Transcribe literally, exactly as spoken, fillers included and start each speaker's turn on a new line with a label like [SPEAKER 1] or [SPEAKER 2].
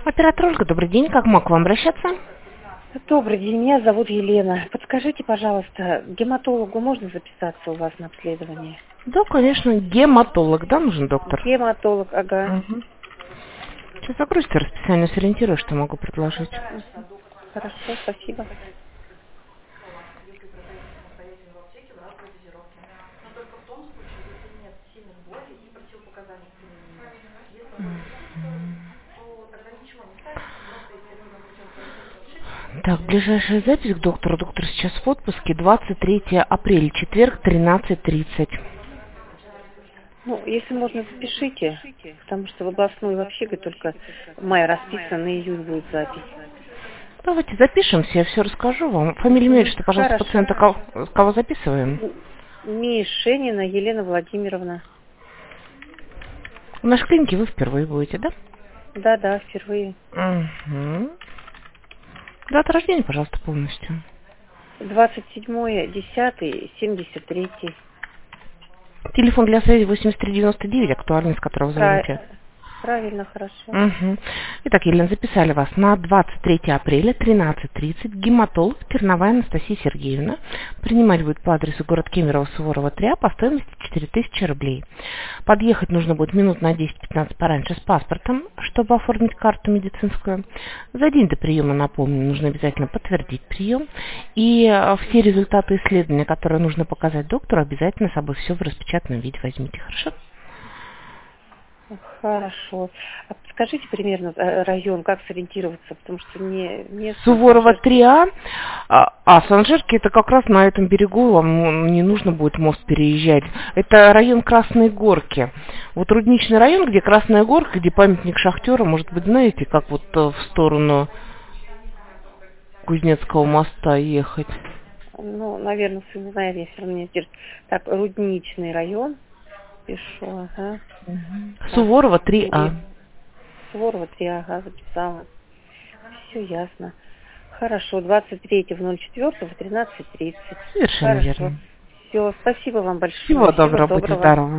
[SPEAKER 1] Оператор Ольга, добрый день. Как мог к вам обращаться?
[SPEAKER 2] Добрый день, меня зовут Елена. Подскажите, пожалуйста, к гематологу можно записаться у вас на обследование?
[SPEAKER 1] Да, конечно, гематолог, да, нужен доктор?
[SPEAKER 2] Гематолог, ага.
[SPEAKER 1] Угу. Сейчас загрузите расписание, сориентирую, что могу предложить.
[SPEAKER 2] Мгм. Хорошо, спасибо.
[SPEAKER 1] Так, ближайшая запись к доктору. Доктор сейчас в отпуске. двадцать третьего апреля, четверг, тринадцать тридцать.
[SPEAKER 2] Ну, если можно, запишите, потому что в областной вообще говорит, только май расписан, и июнь будет запись.
[SPEAKER 1] Давайте запишемся, я все расскажу вам. Фамилия, имя,
[SPEAKER 2] Мгм.
[SPEAKER 1] что, пожалуйста,
[SPEAKER 2] Хорошо.
[SPEAKER 1] пациента, кого, кого записываем?
[SPEAKER 2] М- Мишенина Елена Владимировна.
[SPEAKER 1] В нашей клинике вы впервые будете, да?
[SPEAKER 2] Да-да, впервые.
[SPEAKER 1] Угу. Дата рождения, пожалуйста, полностью.
[SPEAKER 2] двадцать седьмое десятое семьдесят третий.
[SPEAKER 1] Телефон для связи восемьдесят три девяносто девять, актуальный, с которого звоните.
[SPEAKER 2] Правильно, хорошо.
[SPEAKER 1] Угу. Итак, Елена, записали вас на двадцать третьего апреля, тринадцать тридцать, гематолог Терновая Анастасия Сергеевна. Принимать будет по адресу город Кемерово, Суворова, три А, по стоимости четыре тысячи рублей. Подъехать нужно будет минут на десять-пятнадцать пораньше с паспортом, чтобы оформить карту медицинскую. За день до приема, напомню, нужно обязательно подтвердить прием. И э, все результаты исследования, которые нужно показать доктору, обязательно с собой все в распечатанном виде возьмите. Хорошо?
[SPEAKER 2] Хорошо. А подскажите примерно э, район, как сориентироваться, потому что мне местно
[SPEAKER 1] Суворова
[SPEAKER 2] Санжарский.
[SPEAKER 1] три А, а, а Санжарки это как раз на этом берегу, вам ну, не нужно будет мост переезжать. Это район Красной Горки. Вот Рудничный район, где Красная Горка, где памятник шахтера, может быть, знаете, как вот э, в сторону Кузнецкого моста ехать.
[SPEAKER 2] Ну, наверное, не знаю, я все равно не держу. Так, Рудничный район. Пишу, ага. Так,
[SPEAKER 1] Суворова три А.
[SPEAKER 2] Елена. Суворова три, ага, записала. Все ясно. Хорошо, двадцать третьего ноль четвёртого в тринадцать тридцать.
[SPEAKER 1] Совершенно
[SPEAKER 2] Хорошо.
[SPEAKER 1] верно.
[SPEAKER 2] Все, спасибо вам большое.
[SPEAKER 1] Всего
[SPEAKER 2] Всего
[SPEAKER 1] доброго, будьте
[SPEAKER 2] доброго.
[SPEAKER 1] здоровы.